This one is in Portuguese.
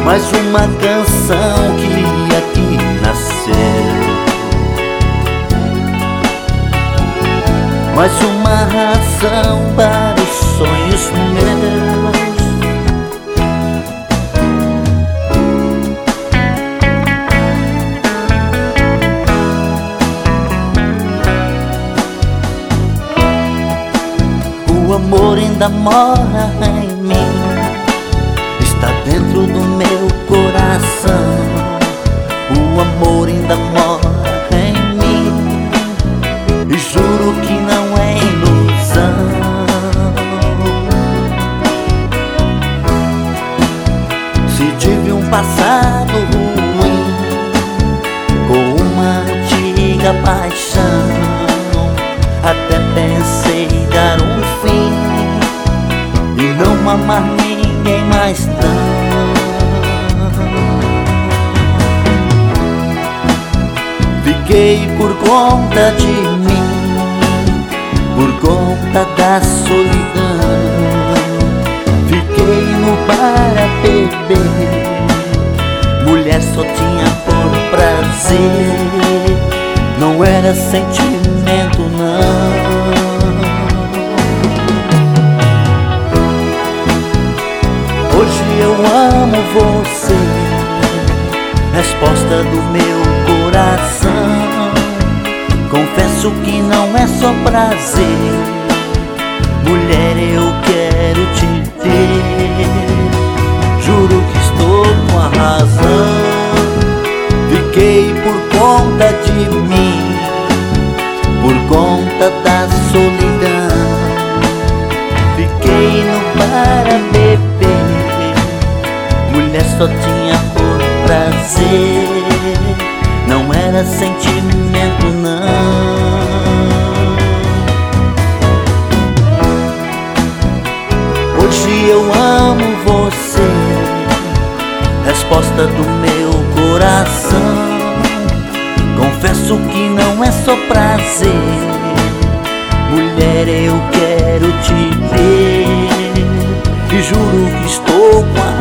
mais uma canção que aqui nasceu, mais uma razão para os sonhos meus. O amor ainda mora em mim, está dentro do meu coração. O amor ainda mora em mim, e juro que não é ilusão. Se tive um passado ruim com uma antiga paixão, até pensei dar um fim e não amar ninguém mais não. Fiquei por conta de mim, por conta da solidão. Fiquei no bar a beber, mulher só tinha por prazer, não era sentimento não. Hoje eu amo você, resposta do meu coração. Confesso que não é só prazer, mulher, eu quero te ter. Juro que estou com a razão. Fiquei por conta de mim, por conta da solidão. Fiquei no bar a beber, mulher só tinha por prazer, não era sentimento não. Hoje eu amo você, resposta do meu coração. Confesso que não é só prazer, mulher, eu quero te ver, e juro que estou com a